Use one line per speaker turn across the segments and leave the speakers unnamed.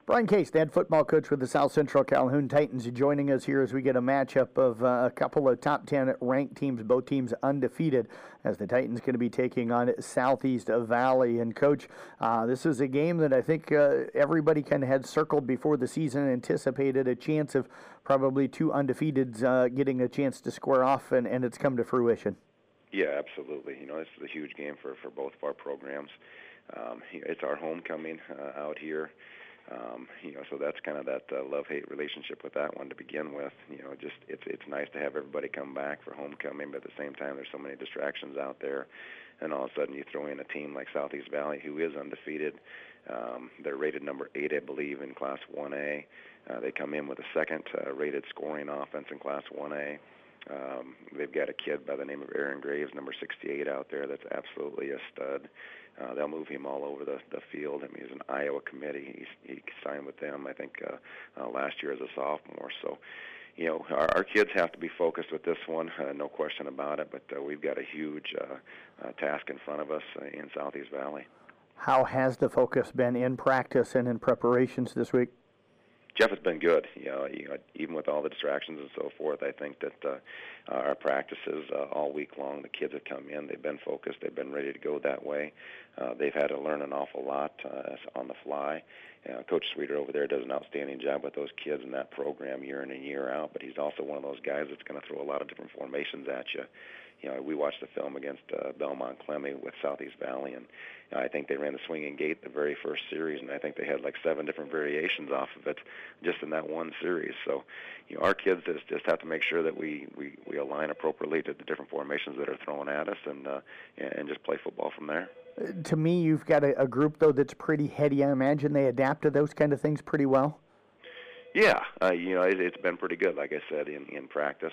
Brian Case, head football coach with the South Central Calhoun Titans, joining us here as we get a matchup of a couple of top 10 ranked teams, both teams undefeated, as the Titans going to be taking on Southeast Valley. And, Coach, this is a game that I think everybody kind of had circled before the season, anticipated a chance of probably two undefeateds getting a chance to square off, and it's come to fruition.
Yeah, absolutely. This is a huge game for both of our programs. It's our homecoming out here. So that's kind of that love-hate relationship with that one to begin with. It's nice to have everybody come back for homecoming, but at the same time, there's so many distractions out there, and all of a sudden you throw in a team like Southeast Valley, who is undefeated. They're rated number 8, I believe, in Class 1A. They come in with a second rated scoring offense in Class 1A. They've got a kid by the name of Aaron Graves, number 68, out there that's absolutely a stud. They'll move him all over the field. I mean, he's an Iowa committee. He signed with them, I think, last year as a sophomore. So, our kids have to be focused with this one, no question about it. But we've got a huge task in front of us in Southeast Valley.
How has the focus been in practice and in preparations this week?
Jeff, has been good. Even with all the distractions and so forth, I think that our practices all week long, the kids have come in, they've been focused, they've been ready to go that way. They've had to learn an awful lot on the fly. Coach Sweeter over there does an outstanding job with those kids in that program year in and year out, but he's also one of those guys that's going to throw a lot of different formations at you. We watched the film against Belmont Clemmy with Southeast Valley, and I think they ran the swinging gate the very first series, and I think they had like 7 different variations off of it just in that one series. So, our kids just have to make sure that we align appropriately to the different formations that are thrown at us, and just play football from there.
To me, you've got a group, though, that's pretty heady. I imagine they adapt to those kind of things pretty well.
Yeah, it's been pretty good, like I said, in practice.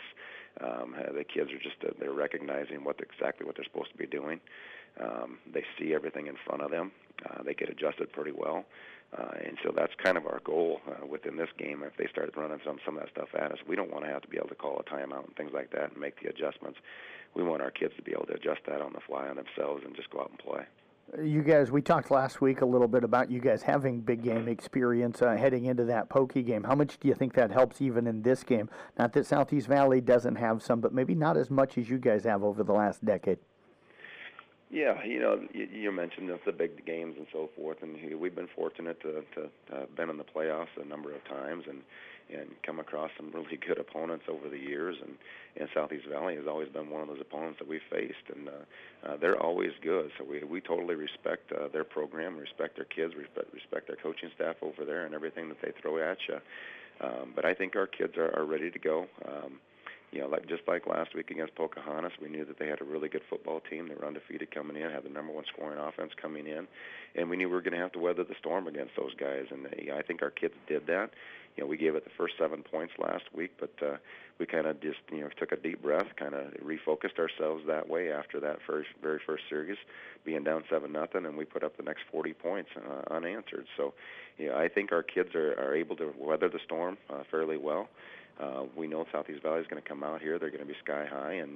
The kids are just they're recognizing exactly what they're supposed to be doing. They see everything in front of them. They get adjusted pretty well. And so that's kind of our goal within this game. If they start running some of that stuff at us, we don't want to have to be able to call a timeout and things like that and make the adjustments. We want our kids to be able to adjust that on the fly on themselves and just go out and play.
You guys, we talked last week a little bit about you guys having big game experience heading into that Pokey game. How much do you think that helps even in this game? Not that Southeast Valley doesn't have some, but maybe not as much as you guys have over the last decade.
Yeah, you mentioned the big games and so forth, and we've been fortunate to been in the playoffs a number of times and come across some really good opponents over the years, and Southeast Valley has always been one of those opponents that we've faced, and they're always good. So we totally respect their program, respect their kids, respect their coaching staff over there and everything that they throw at you. But I think our kids are ready to go. Just like last week against Pocahontas, we knew that they had a really good football team. They were undefeated coming in, had the number 1 scoring offense coming in, and we knew we were going to have to weather the storm against those guys. And I think our kids did that. We gave it the first 7 points last week, but we kind of just took a deep breath, kind of refocused ourselves that way after that very first series, being down 7-0, and we put up the next 40 points unanswered. So, I think our kids are able to weather the storm fairly well. We know Southeast Valley is going to come out here. They're going to be sky high, and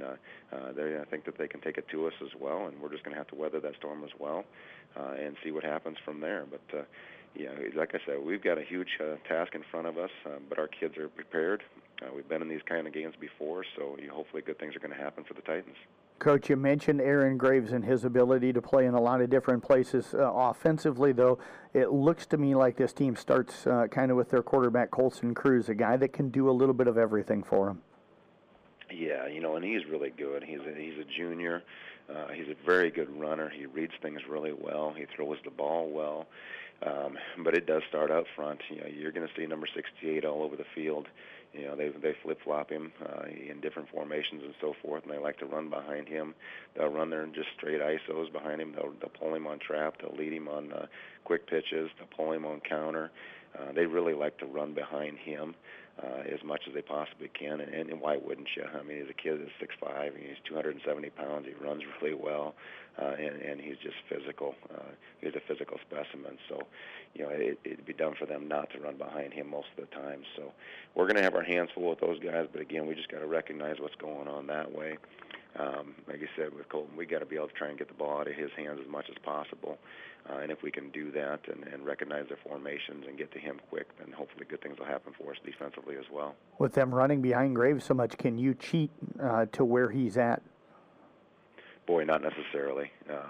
I think that they can take it to us as well, and we're just going to have to weather that storm as well and see what happens from there. But, like I said, we've got a huge task in front of us, but our kids are prepared. We've been in these kind of games before, so hopefully good things are going to happen for the Titans.
Coach, you mentioned Aaron Graves and his ability to play in a lot of different places. Offensively, though, it looks to me like this team starts kind of with their quarterback, Colson Cruz, a guy that can do a little bit of everything for him.
Yeah, and he's really good. He's a junior. He's a very good runner. He reads things really well. He throws the ball well. But it does start out front. You're going to see number 68 all over the field. They flip-flop him in different formations and so forth, and they like to run behind him. They'll run there and just straight ISOs behind him. They'll pull him on trap. They'll lead him on quick pitches. They'll pull him on counter. They really like to run behind him as much as they possibly can, and why wouldn't you? I mean, he's a kid that's 6'5", and he's 270 pounds. He runs really well, and he's just physical. He's a physical specimen, so it'd be dumb for them not to run behind him most of the time. So we're going to have our hands full with those guys, but again, we just got to recognize what's going on that way. Like you said, with Colton, we got to be able to try and get the ball out of his hands as much as possible. And if we can do that and recognize their formations and get to him quick, then hopefully good things will happen for us defensively as well.
With them running behind Graves so much, can you cheat to where he's at?
Boy, not necessarily.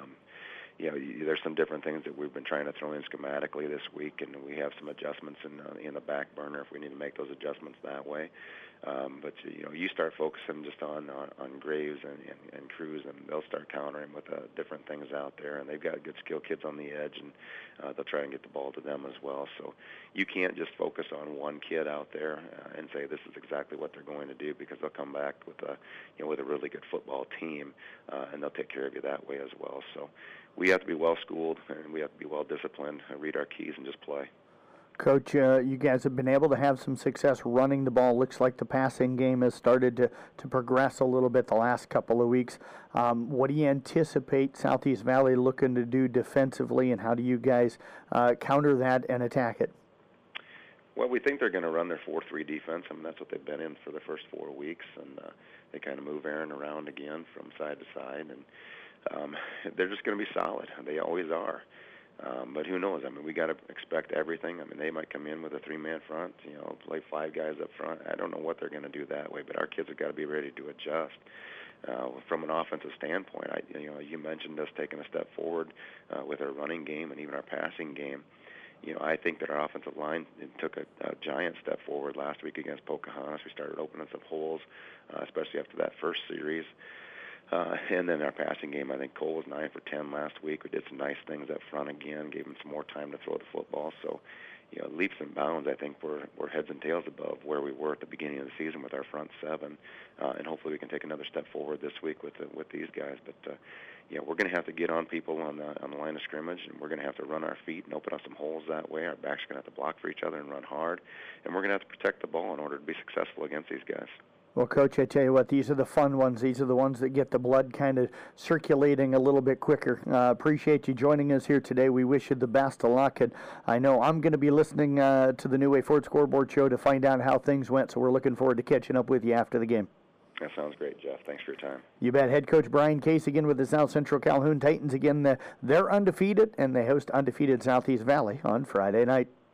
There's some different things that we've been trying to throw in schematically this week, and we have some adjustments in the back burner if we need to make those adjustments that way. But you start focusing just on Graves and Cruz, and they'll start countering with different things out there. And they've got good skill kids on the edge, and they'll try and get the ball to them as well. So you can't just focus on one kid out there and say this is exactly what they're going to do, because they'll come back with a really good football team, and they'll take care of you that way as well. So we have to be well schooled, and we have to be well disciplined, read our keys, and just play.
Coach, you guys have been able to have some success running the ball. Looks like the passing game has started to progress a little bit the last couple of weeks. What do you anticipate Southeast Valley looking to do defensively, and how do you guys counter that and attack it?
Well, we think they're going to run their 4-3 defense. I mean, that's what they've been in for the first 4 weeks, and they kind of move Aaron around again from side to side, and they're just going to be solid. They always are. But who knows? I mean, we got to expect everything. I mean, they might come in with a 3-man front, play 5 guys up front. I don't know what they're going to do that way, but our kids have got to be ready to adjust. From an offensive standpoint, you mentioned us taking a step forward with our running game and even our passing game. I think that our offensive line took a giant step forward last week against Pocahontas. We started opening some holes, especially after that first series. And then our passing game, I think Cole was 9 for 10 last week. We did some nice things up front again, gave him some more time to throw the football. So, leaps and bounds, I think we're heads and tails above where we were at the beginning of the season with our front 7. And hopefully we can take another step forward this week with these guys. But, we're going to have to get on people on the line of scrimmage, and we're going to have to run our feet and open up some holes that way. Our backs are going to have to block for each other and run hard. And we're going to have to protect the ball in order to be successful against these guys.
Well, Coach, I tell you what, these are the fun ones. These are the ones that get the blood kind of circulating a little bit quicker. Appreciate you joining us here today. We wish you the best of luck. And I know I'm going to be listening to the New Way Ford Scoreboard Show to find out how things went, so we're looking forward to catching up with you after the game.
That sounds great, Jeff. Thanks for your time.
You bet. Head coach Brian Case again with the South Central Calhoun Titans. Again, they're undefeated, and they host undefeated Southeast Valley on Friday night.